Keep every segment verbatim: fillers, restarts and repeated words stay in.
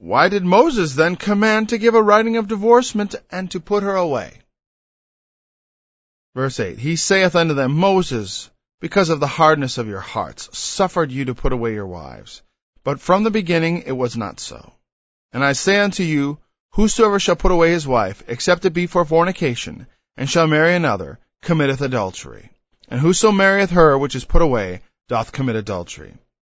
why did Moses then command to give a writing of divorcement and to put her away? Verse eight, he saith unto them, Moses, because of the hardness of your hearts, suffered you to put away your wives. But from the beginning it was not so. And I say unto you, whosoever shall put away his wife, except it be for fornication, and shall marry another, committeth adultery. And whoso marrieth her which is put away, doth commit adultery.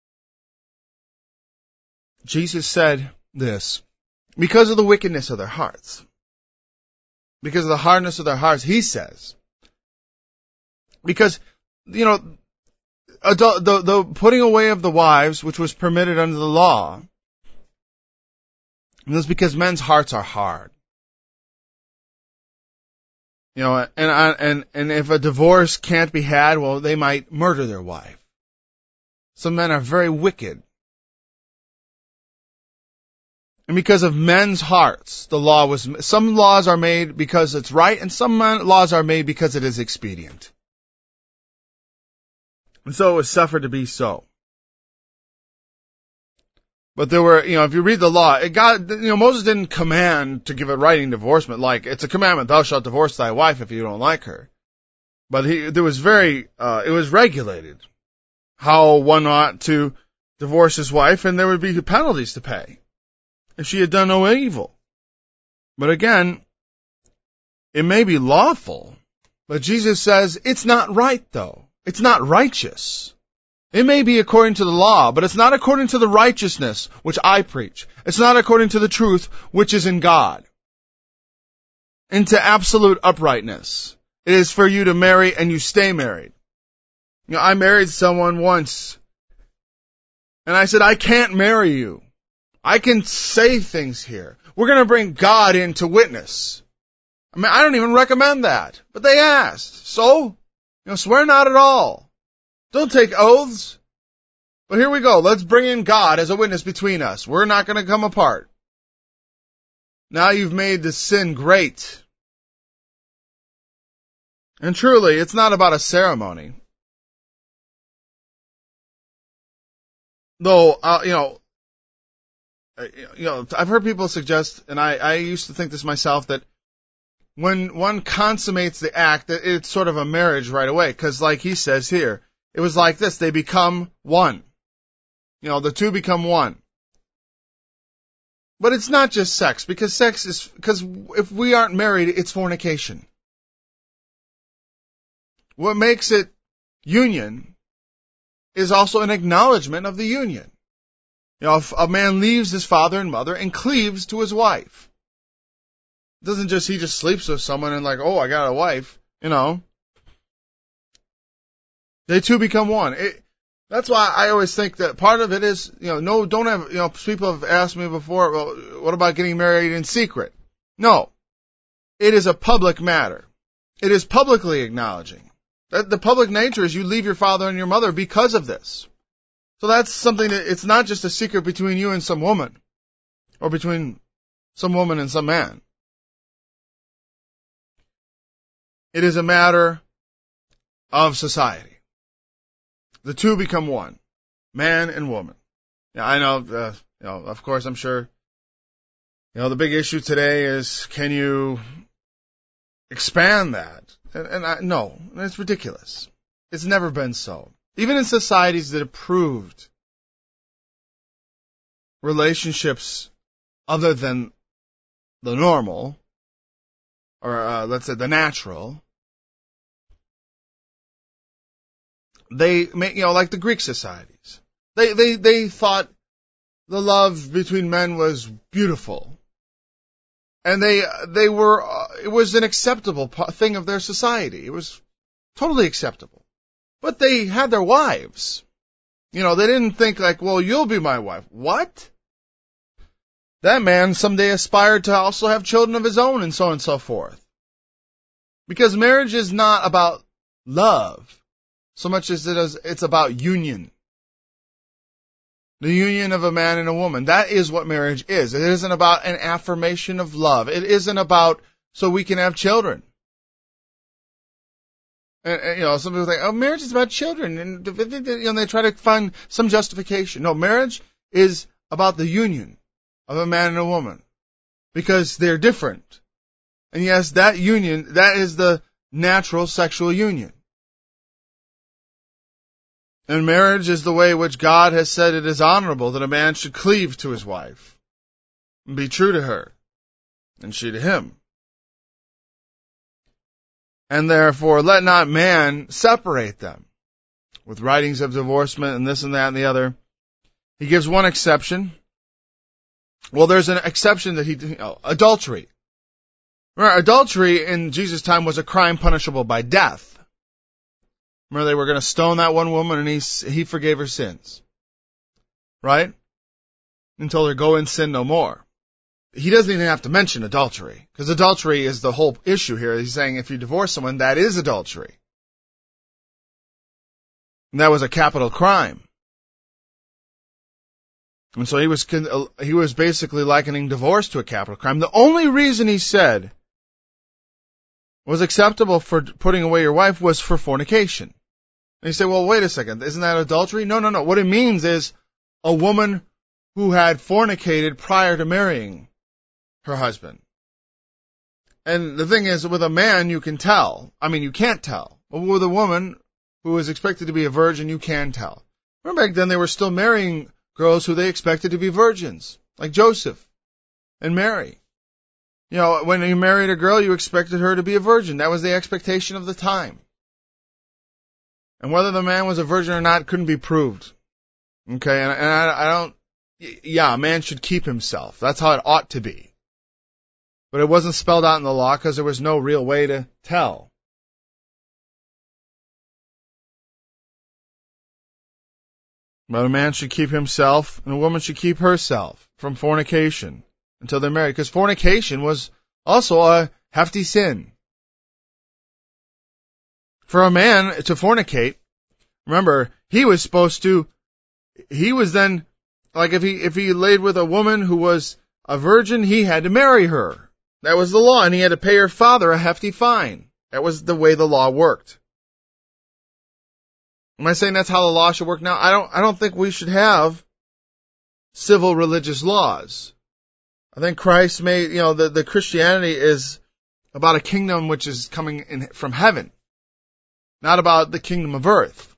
Jesus said this, because of the wickedness of their hearts. Because of the hardness of their hearts, he says. Because, you know, adult, the, the putting away of the wives, which was permitted under the law, and it's because men's hearts are hard. You know, and, and, and if a divorce can't be had, well, they might murder their wife. Some men are very wicked. And because of men's hearts, the law was, some laws are made because it's right, and some laws are made because it is expedient. And so it was suffered to be so. But there were, you know, if you read the law, it got, you know, Moses didn't command to give a writing divorcement, like, it's a commandment, thou shalt divorce thy wife if you don't like her. But he, there was very, uh, it was regulated how one ought to divorce his wife, and there would be penalties to pay if she had done no evil. But again, it may be lawful, but Jesus says it's not right though. It's not righteous. It may be according to the law, but it's not according to the righteousness which I preach. It's not according to the truth which is in God. Into absolute uprightness. It is for you to marry and you stay married. You know, I married someone once, and I said, I can't marry you. I can say things here. We're going to bring God into witness. I mean, I don't even recommend that. But they asked. So, you know, swear not at all. Don't take oaths. But here we go. Let's bring in God as a witness between us. We're not going to come apart. Now you've made the sin great. And truly, it's not about a ceremony. Though, uh, you know, you know, I've heard people suggest, and I, I used to think this myself, that when one consummates the act, that it's sort of a marriage right away. Because like he says here, it was like this, they become one. You know, the two become one. But it's not just sex, because sex is, because if we aren't married, it's fornication. What makes it union is also an acknowledgement of the union. You know, if a man leaves his father and mother and cleaves to his wife, it doesn't just, he just sleeps with someone and like, oh, I got a wife, you know. They two become one. It, that's why I always think that part of it is, you know, no, don't have, you know, people have asked me before, well, what about getting married in secret? No. It is a public matter. It is publicly acknowledging. That the public nature is you leave your father and your mother because of this. So that's something that, it's not just a secret between you and some woman, or between some woman and some man. It is a matter of society. The two become one, man and woman. Yeah, I know, uh, you know, of course, I'm sure, you know, the big issue today is, can you expand that? And, and I, no, it's ridiculous. It's never been so. Even in societies that approved relationships other than the normal, or uh, let's say the natural, they, you know, like the Greek societies, they, they, they thought the love between men was beautiful. And they, they were, uh, it was an acceptable thing of their society. It was totally acceptable. But they had their wives. You know, they didn't think like, well, you'll be my wife. What? That man someday aspired to also have children of his own, and so on and so forth. Because marriage is not about love so much as it is, it's about union. The union of a man and a woman. That is what marriage is. It isn't about an affirmation of love. It isn't about so we can have children. And, and, you know, some people think, oh, marriage is about children. And, you know, they try to find some justification. No, marriage is about the union. of a man and a woman because they're different. And yes, that union, that is the natural sexual union. And marriage is the way which God has said it is honorable that a man should cleave to his wife and be true to her, and she to him. And therefore, let not man separate them with writings of divorcement and this and that and the other. He gives one exception. Well, there's an exception that he, you know, adultery. Remember, adultery in Jesus' time was a crime punishable by death. Remember, they were going to stone that one woman, and he he forgave her sins. Right? And told her, go and sin no more. He doesn't even have to mention adultery, because adultery is the whole issue here. He's saying if you divorce someone, that is adultery. And that was a capital crime. And so he was he was basically likening divorce to a capital crime. The only reason he said was acceptable for putting away your wife was for fornication. And you say, well, wait a second, isn't that adultery? No, no, no. What it means is a woman who had fornicated prior to marrying her husband. And the thing is, with a man, you can tell. I mean, you can't tell. But with a woman who is expected to be a virgin, you can tell. Remember back then, they were still marrying girls who they expected to be virgins, like Joseph and Mary. You know, when you married a girl, you expected her to be a virgin. That was the expectation of the time. And whether the man was a virgin or not couldn't be proved. Okay, and, and I, I don't, yeah, a man should keep himself. That's how it ought to be. But it wasn't spelled out in the law because there was no real way to tell. But a man should keep himself, and a woman should keep herself from fornication until they're married. Because fornication was also a hefty sin. For a man to fornicate, remember, he was supposed to, he was then, like if he, if he laid with a woman who was a virgin, he had to marry her. That was the law, and he had to pay her father a hefty fine. That was the way the law worked. Am I saying that's how the law should work now? I don't, I don't think we should have civil religious laws. I think Christ made, you know, the, the Christianity is about a kingdom which is coming in from heaven, not about the kingdom of earth.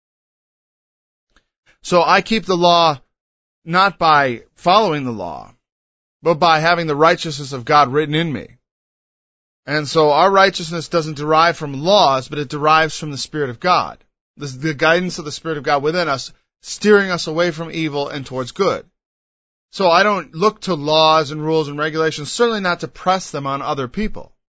So I keep the law not by following the law, but by having the righteousness of God written in me. And so our righteousness doesn't derive from laws, but it derives from the Spirit of God. The, the guidance of the Spirit of God within us, steering us away from evil and towards good. So I don't look to laws and rules and regulations, certainly not to press them on other people.